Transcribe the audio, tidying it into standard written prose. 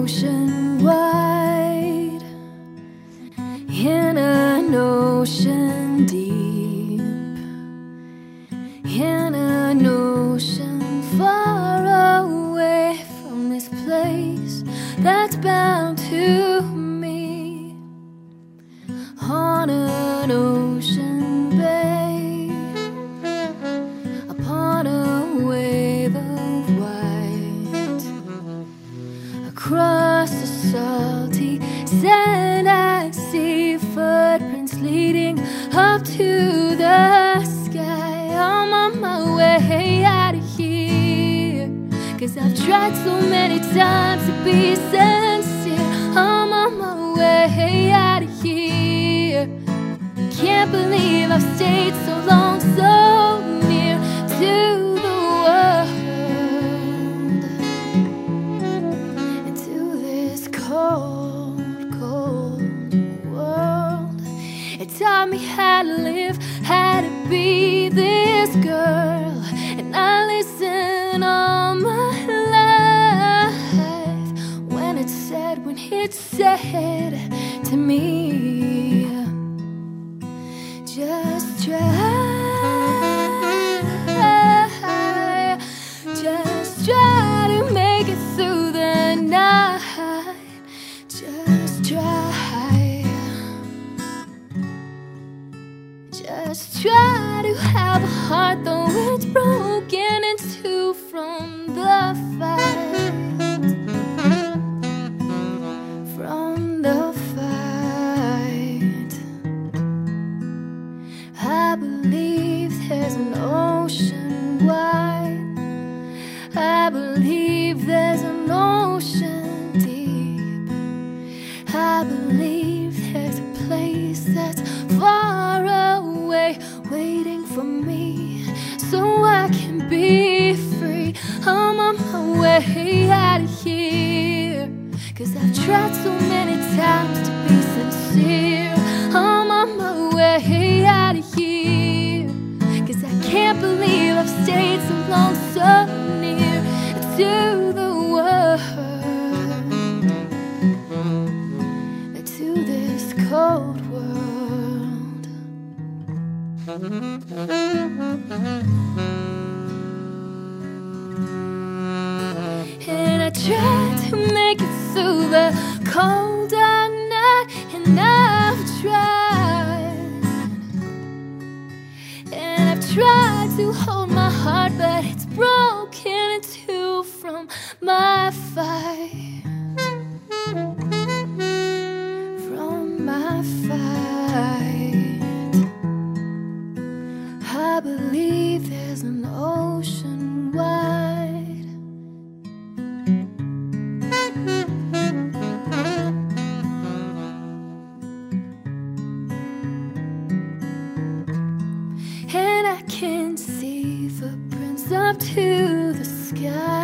ocean wide, in an ocean deep, in an ocean far away from this place that's bound to me, on an ocean bay, upon a wave of white, across the salty sand I see footprints leading up to the sky. I'm on my way out of here, 'cause I've tried so many times to be sincere. I'm on my way out of here. Can't believe I've stayed so long, so near to the world, and to this cold, cold world. It taught me how to live, how to be this girl, and I listened all my life when it said to me, just try to make it through the night. Just try to have a heart though it's broken in two from the fight. I believe there's an ocean wide, I believe there's an ocean deep, I believe there's a place that's far away waiting for me so I can be free. I'm on my way out of here, 'cause I've tried so many times to be sincere. I'm on my way out of here, 'cause I can't believe I've stayed so long, so near to the world, to this cold world. And I tried to make it through the cold dark night, and I've tried, and I've tried to hold my heart, but it's broken in two from my fight, from my fight. I believe there's an ocean wide, and I can see footprints up to the sky.